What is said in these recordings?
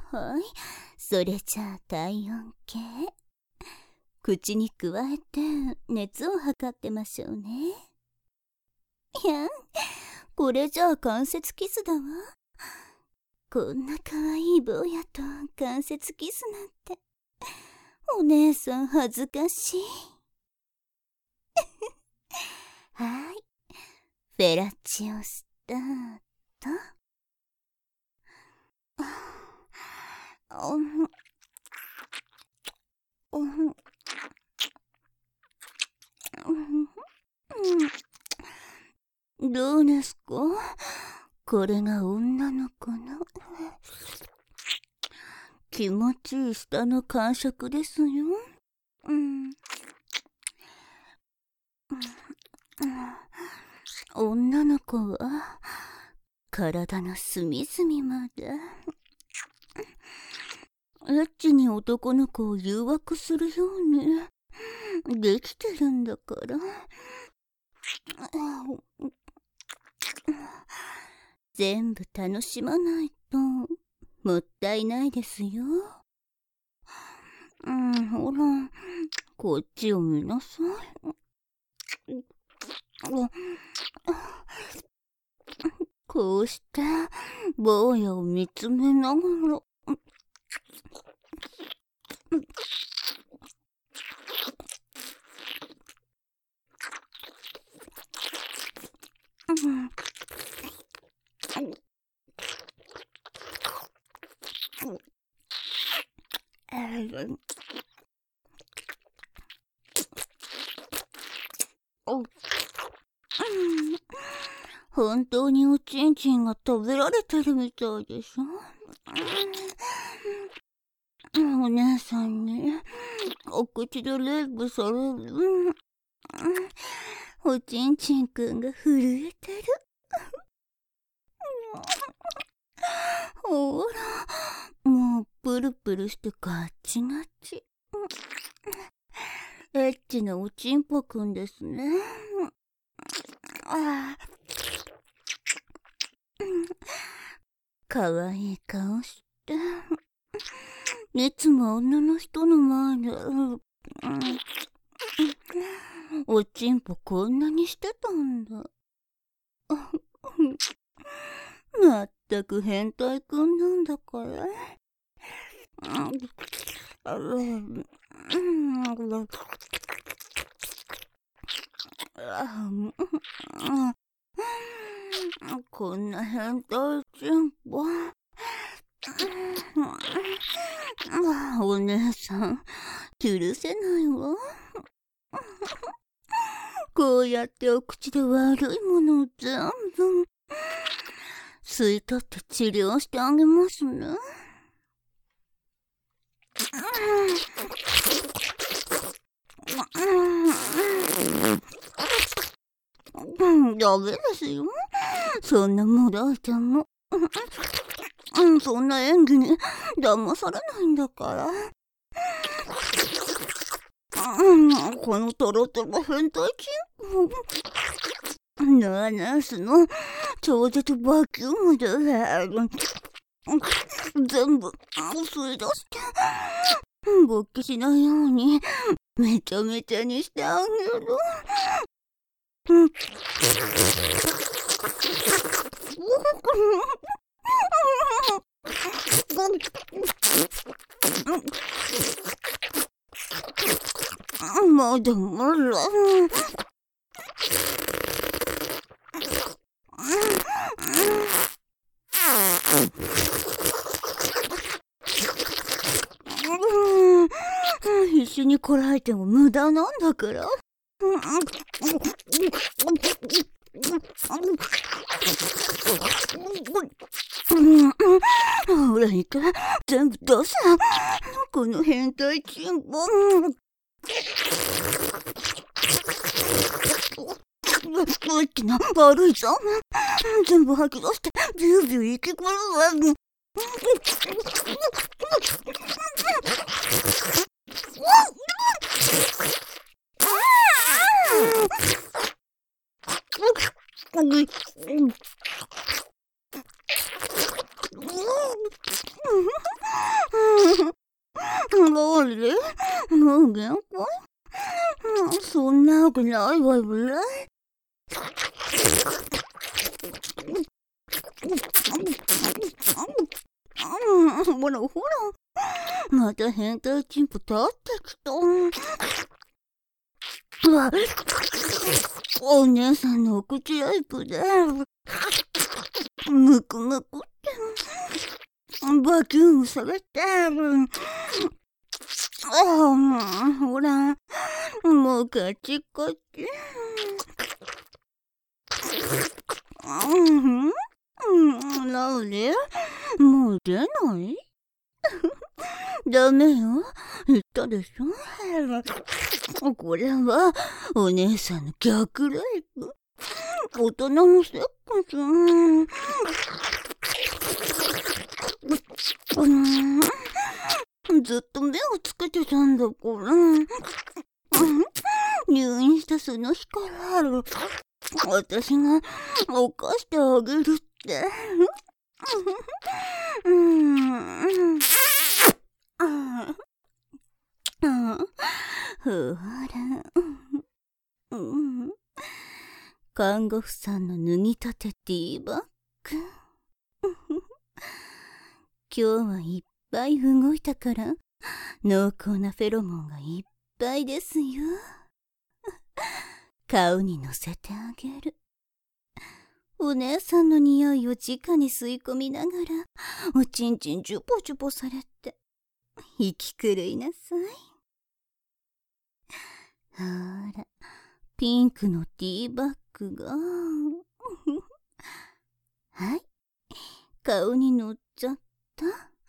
はい。それじゃあ体温計。口にくわえて熱を測ってましょうね。いや、これじゃあ関節キスだわ。こんな可愛い坊やと関節キスなんて。お姉さん恥ずかしい。はい。フェラチオスタート。どうですか？これが女の子の気持ちいい舌の感触ですよ。女の子は体の隅々までエッチに男の子を誘惑するようにできてるんだから。全部楽しまないともったいないですよ。ほら、こっちを見なさい。こうして坊やを見つめながら本当におちんちんが食べられてるみたいでしょ。お姉さんにお口でレイプされる。おちんちんくんが震えてる。ほら、もうプルプルしてガッチガチ。エッチなおちんぽくんですね。かわいい顔して、いつも女の人の前で、おちんぽこんなにしてたんだ。まったく変態くんなんだから。こんな変態ちんぽ。お姉さん、許せないわ。こうやってお口で悪いものを全部吸い取って治療してあげますね。ダメですよ。そんなもらいても。そんな演技に騙されないんだから。このトロトロ変態チンポ。ナースの超絶バキュームで全部吸い出して勃起しないようにめちゃめちゃにしてあげる。まだまだ。必死にこらえても無駄なんだから。ほらいけ、全部出せ。この変態チンポ。さっきの悪いぞ。全部吐き出してビュービュー息くるわ。 限界？そんなわけないわよね。ほらほら、また変態チンポ立ってきた。お姉さんのお口ライプでむくむくってバキュームされて、ほらもうカチカチ。なに？もう出ない？ダメよ、言ったでしょ。これはお姉さんの逆ライプ。大人のセックス。ずっと目をつけてたんだから。入院したその日から私が犯してあげるって。ほら、看護婦さんの脱ぎたてティーバッグ。今日はいっぱい動いたから濃厚なフェロモンがいっぱいですよ。顔にのせてあげる。お姉さんの匂いを直に吸い込みながらおちんちんジュポジュポされて息狂いなさい。ほら、ピンクのティーバッグがはい、顔に乗っちゃった。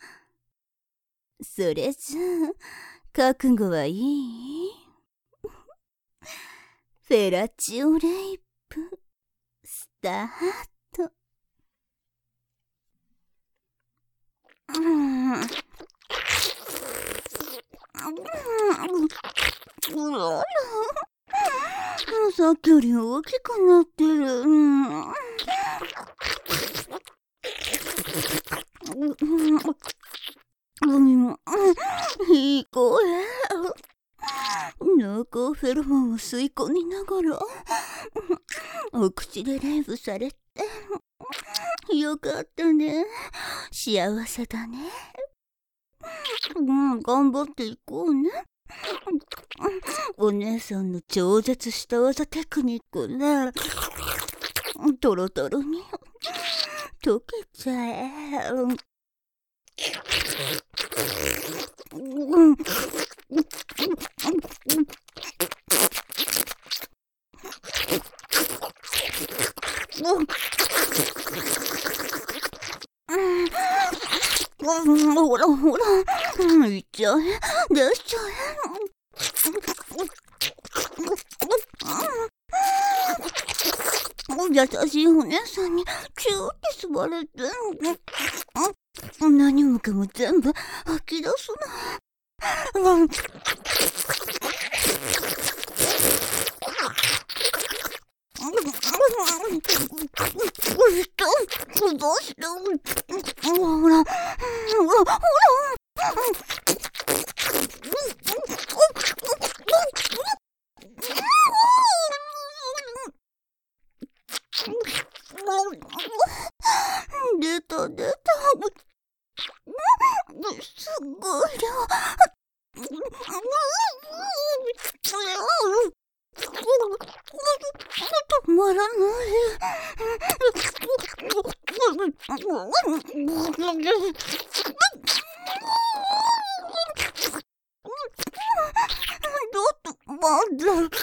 それじゃあ覚悟はいい？フェラチオレイプスタート。さっきより大きくなってる。いい声。濃厚フェロモンを吸い込みながらお口でレイプされてよかったね。幸せだね。頑張っていこうね。お姉さんの超絶した技テクニックでトロトロに溶けちゃえ。ほらほら、いっちゃえ、出しちゃえ。優しいお姉さんにキューって吸われて、何もかも全部吐き出すな。どうしてほらほら出た出た。すごい量。止まらない。ちょっと待って。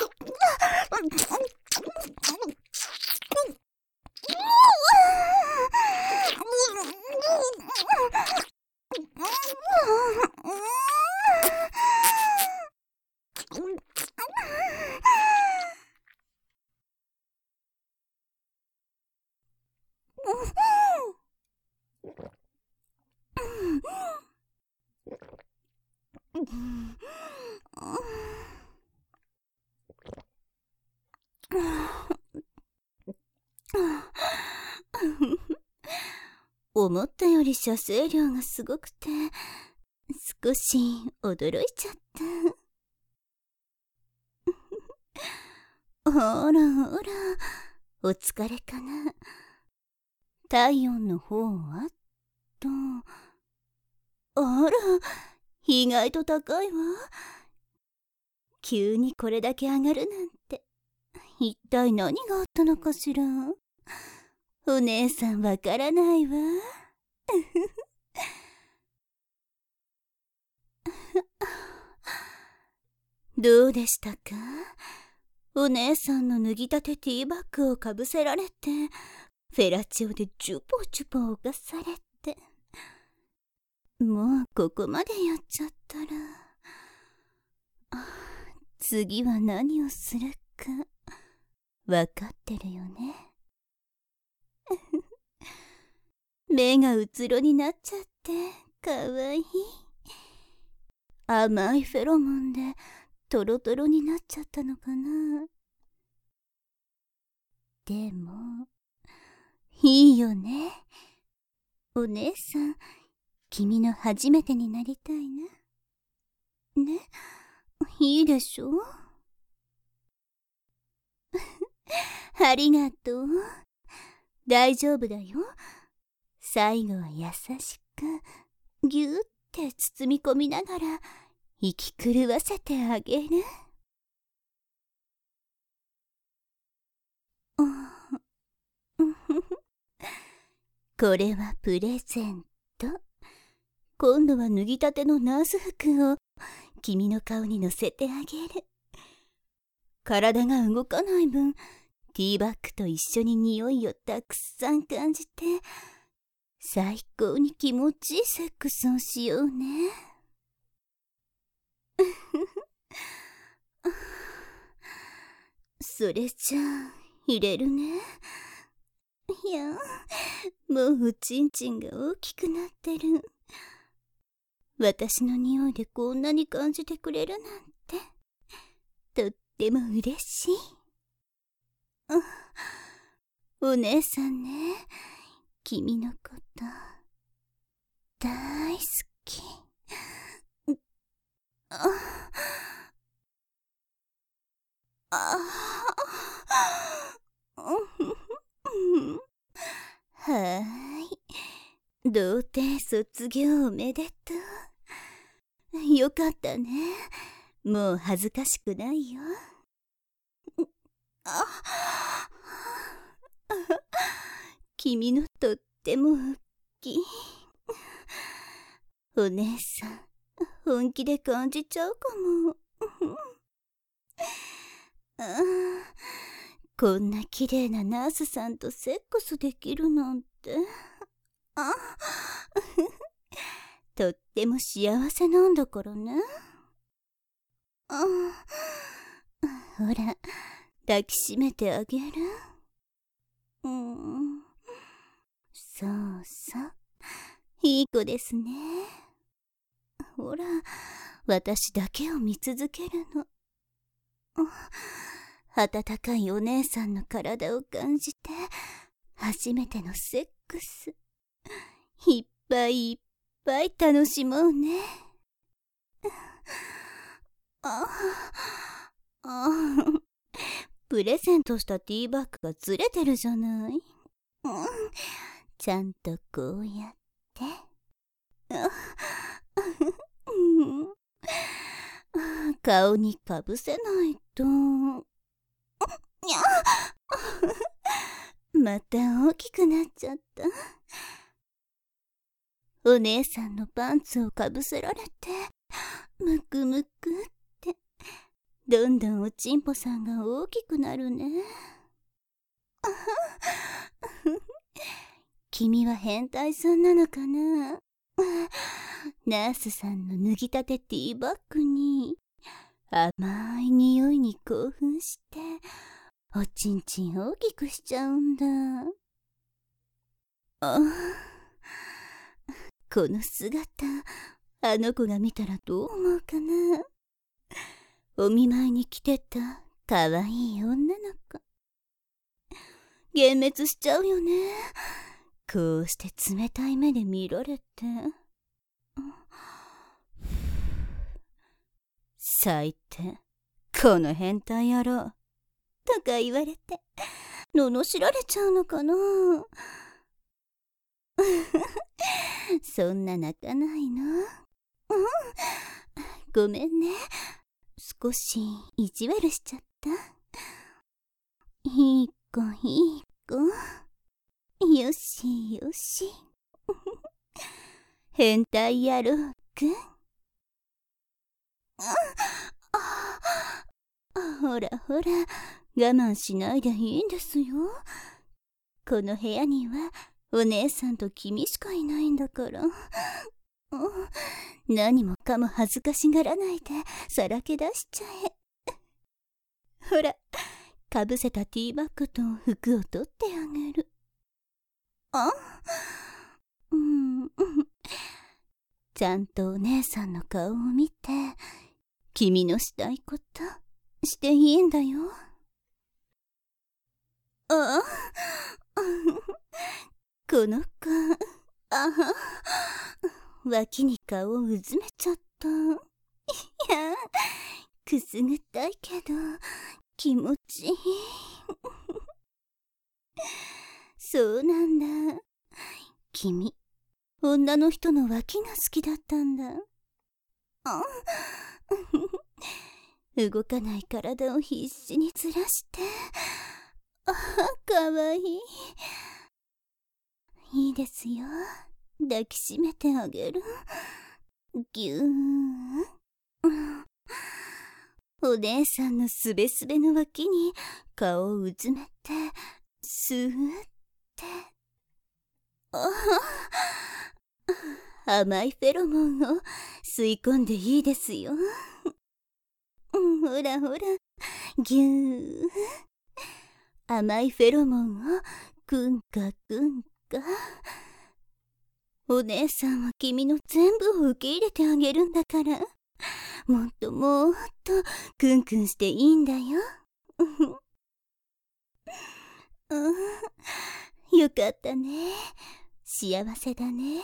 思ったより射精量がすごくて少し驚いちゃった。 ほらほら、お疲れかな。体温の方はと。あら、意外と高いわ。急にこれだけ上がるなんて、一体何があったのかしら。お姉さんわからないわ。どうでしたか？お姉さんの脱ぎたてティーバッグをかぶせられて、フェラチオでジュポジュポ犯されて。もうここまでやっちゃったら、次は何をするかわかってるよね。目がうつろになっちゃってかわいい。甘いフェロモンでトロトロになっちゃったのかな。でもいいよね。お姉さん、君の初めてになりたいな。ね、いいでしょ。ありがとう。大丈夫だよ。最後は優しくぎゅーって包み込みながら息狂わせてあげる。これはプレゼント。今度は脱ぎたてのナース服を君の顔に乗せてあげる。体が動かない分、ティーバッグと一緒に匂いをたくさん感じて、最高に気持ちいいセックスをしようね。それじゃあ入れるね。いや、もうおちんちんが大きくなってる。私の匂いでこんなに感じてくれるなんて、とっても嬉しい。お姉さんね、君のこと大好き。はーい。童貞卒業おめでとう。よかったね。もう恥ずかしくないよ。君のとっても大きい。お姉さん、本気で感じちゃうかも。こんな綺麗なナースさんとセックスできるなんて。とっても幸せなんだからね。ほら、抱きしめてあげる。そうそう、いい子ですね。ほら、私だけを見続けるの。温かいお姉さんの体を感じて、初めてのセックス、いっぱいいっぱい楽しもうね。プレゼントしたティーバッグがずれてるじゃない。ちゃんとこうやって。顔にかぶせないと。また大きくなっちゃった。お姉さんのパンツをかぶせられて、むくむくって、どんどんおちんぽさんが大きくなるね。君は変態さんなのかな。ナースさんの脱ぎたてティーバッグに甘い匂いに興奮しておちんちん大きくしちゃうんだ。この姿、あの子が見たらどう思うかな。お見舞いに来てたかわいい女の子、幻滅しちゃうよね。こうして冷たい目で見られて。最低、 この変態野郎。とか言われて、罵られちゃうのかな。そんな泣かないの。ごめんね。少し意地悪しちゃった。いい子いい子。よしよし。変態野郎くん。ほらほら、我慢しないでいいんですよ。この部屋にはお姉さんと君しかいないんだから。何もかも恥ずかしがらないでさらけ出しちゃえ。ほら、かぶせたティーバッグと服を取ってあげる。ちゃんとお姉さんの顔を見て、君のしたいことしていいんだよ。この子、脇に顔をうずめちゃった。いや、くすぐったいけど気持ちいい。そうなんだ。君、女の人の脇が好きだったんだ。動かない体を必死にずらして、かわいい。いいですよ。抱きしめてあげる。ぎゅーん。お姉さんのすべすべの脇に顔をうずめて、スーって。甘いフェロモンを吸い込んでいいですよ。ほらほら、ぎゅー。甘いフェロモンをくんかくんか。お姉さんは君の全部を受け入れてあげるんだから、もっともっとくんくんしていいんだよ。よかったね。幸せだね。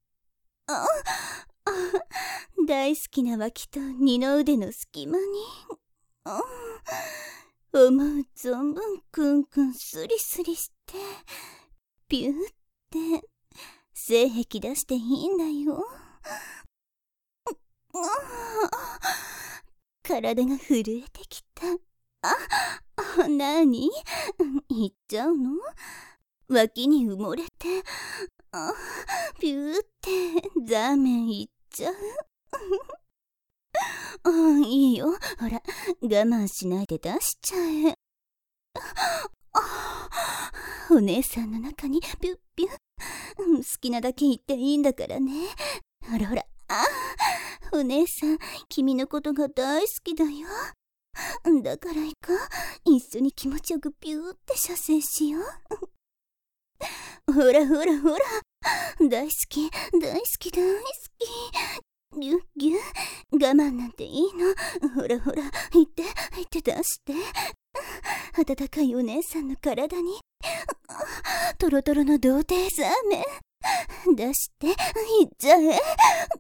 大好きな脇と二の腕の隙間に、思う存分くんくんスリスリして、ピューって性癖出していいんだよ。体が震えてきた。なに？行っちゃうの？脇に埋もれて、ピューってザーメン行っちゃう。いいよ。ほら、我慢しないで出しちゃえ。お姉さんの中にピュッピュッ。好きなだけ言っていいんだからね。ほらほら。お姉さん、君のことが大好きだよ。だから行こう。一緒に気持ちよくピューって射精しよう。ほらほらほら。大好き、大好き、大好き。ぎゅっぎゅっ。我慢なんていいの。ほらほら、行って、行って出して。温かいお姉さんの体に、トロトロの童貞ザーメン。出して、行っちゃえ。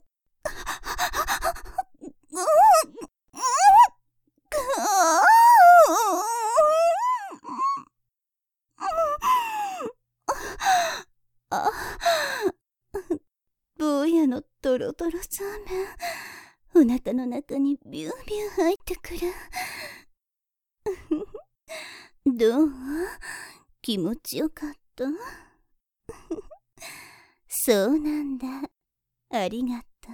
坊やのトロトロザーメン、お腹の中にビュービュー入ってくる。どう？気持ちよかった？そうなんだ。ありがと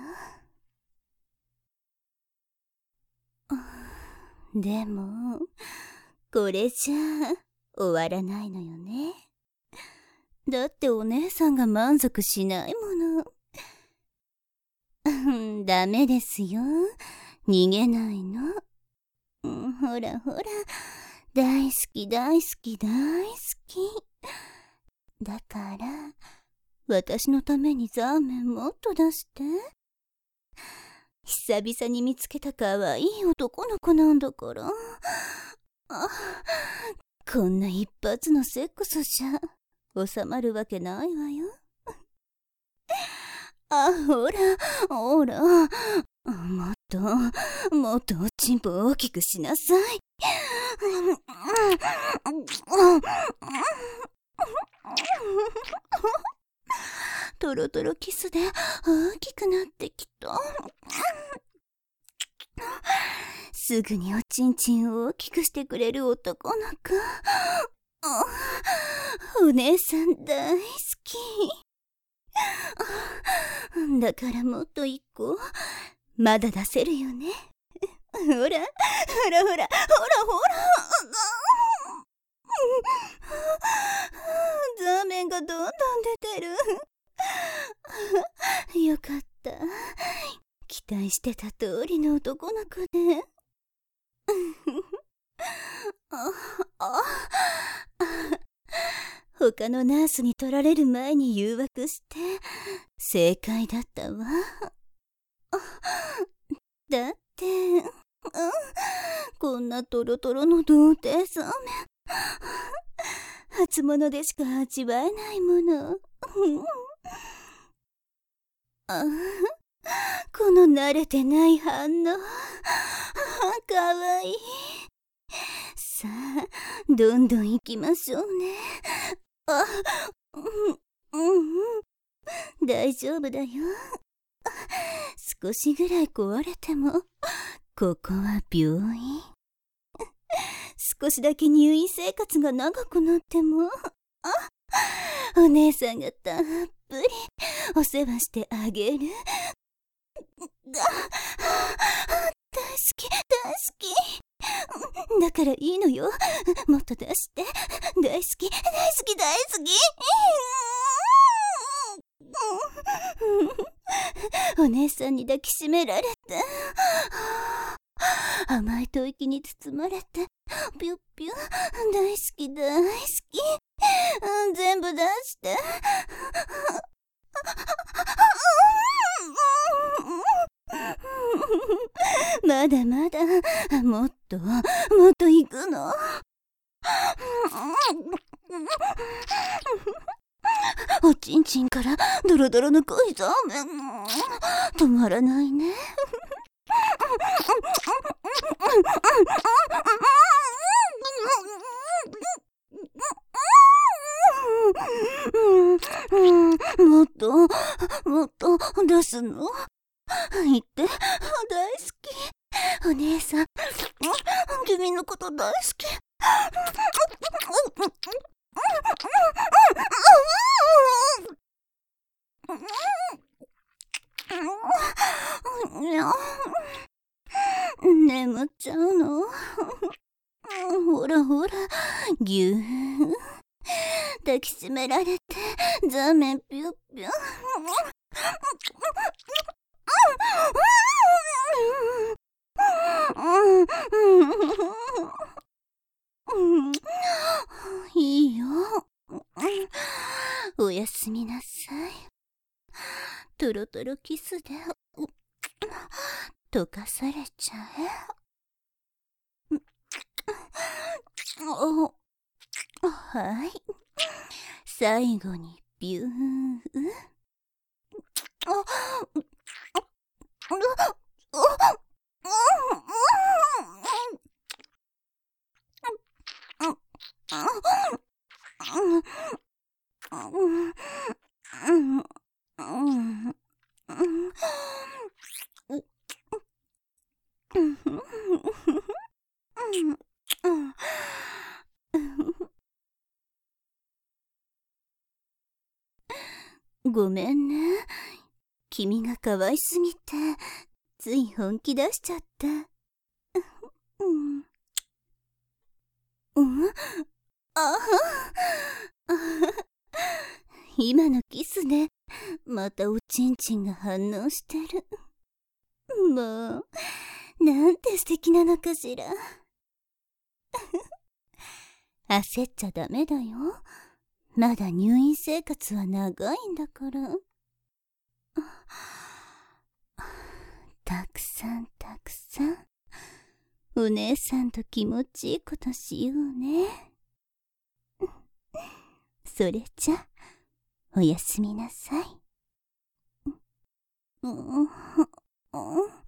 う。でも、これじゃ終わらないのよね。だってお姉さんが満足しないもの。ダメですよ。逃げないの。ほらほら、大好き大好き大好き。だから、私のためにザーメンもっと出して。久々に見つけた可愛い男の子なんだから。こんな一発のセックスじゃ収まるわけないわよ。ほらほら、もっもっとおちんぽを大きくしなさい。トロトロキスで大きくなってきた。すぐにおちんちんを大きくしてくれる男の子。お姉さん大好き。だからもっと一個まだ出せるよね。ほらほらほらほらほらほら。ザーメンがどんどん出てる。よかった。期待してた通りの男の子で。他のナースに取られる前に誘惑して正解だったわ。だって、こんなトロトロの童貞そうめん初物でしか味わえないもの。この慣れてない反応、かわいい。さあ、どんどん行きましょうね。大丈夫だよ。少しぐらい壊れても、ここは病院。少しだけ入院生活が長くなっても、お姉さんがたっぷりお世話してあげる。大好き大好き。だからいいのよ。もっと出して。大好き大好き大好き。お姉さんに抱きしめられて、甘い吐息に包まれて、ピュッピュッ。大好き大好き。全部出して。まだまだ、もっと行くの。おちんちんからドロドロの濃いザーメン、止まらないね。もっと出すの。言って、大好き。お姉さん、君のこと大好き。眠っちゃうの。ほらほら、ぎゅー。抱きしめられて、ザーメンピュッピュッ。いいよ。おやすみなさい。トロトロキスで溶かされちゃえ。はい。最後にビュー。ごめんね。君が可愛すぎて、つい本気出しちゃった。今のキスで、またおちんちんが反応してる。もう、なんて素敵なのかしら。焦っちゃダメだよ。まだ入院生活は長いんだから。たくさんたくさん、お姉さんと気持ちいいことしようね。それじゃ、おやすみなさい。